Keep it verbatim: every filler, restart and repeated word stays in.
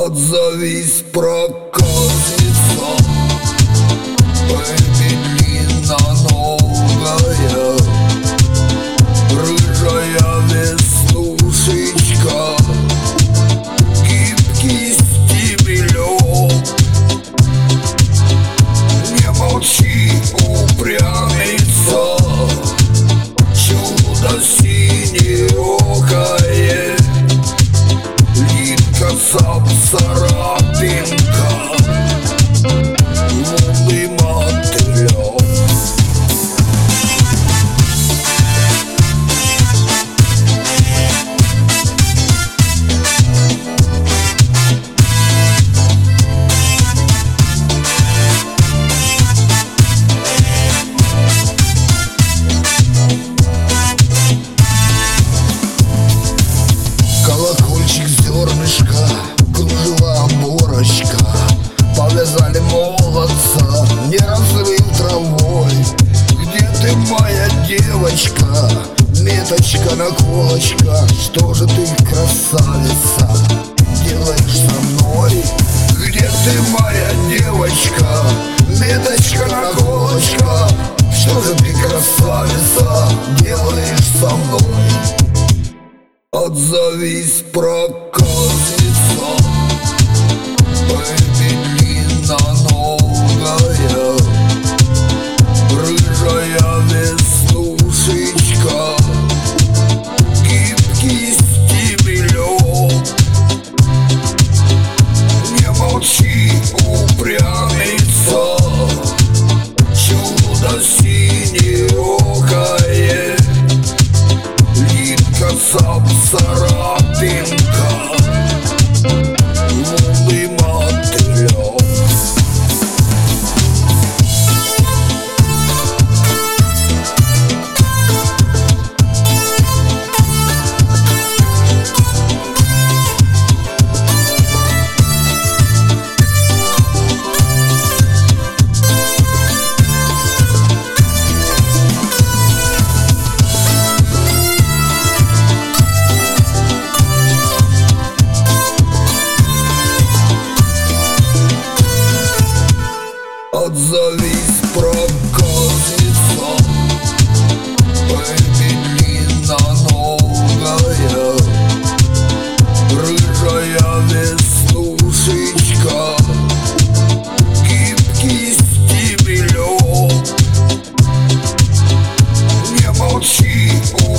Отзовись, проказница, baby длинноногая, рыжая веснушечка, гибкий стебелек. Не молчи, упрямица, чудо синеокое, липка царапинка, лунный мотылек. Колокольчик, зернышко, кружева оборочка, повязали молодца, не разрыв травой. Где ты, моя девочка, меточка, наколочка, что же ты, красавица, делаешь со мной? Где ты, моя девочка, меточка, наколочка, что же ты, красавица, делаешь со мной? Отзовись, проказница, baby длинноногая, рыжая веснушечка, гибкий стебелек. Не молчи, упрямица, чудо синеокое, липка царапинка, лунный мотылек. Отзовись, проказница, baby длинноногая, рыжая веснушечка, гибкий стебелек. Не молчи,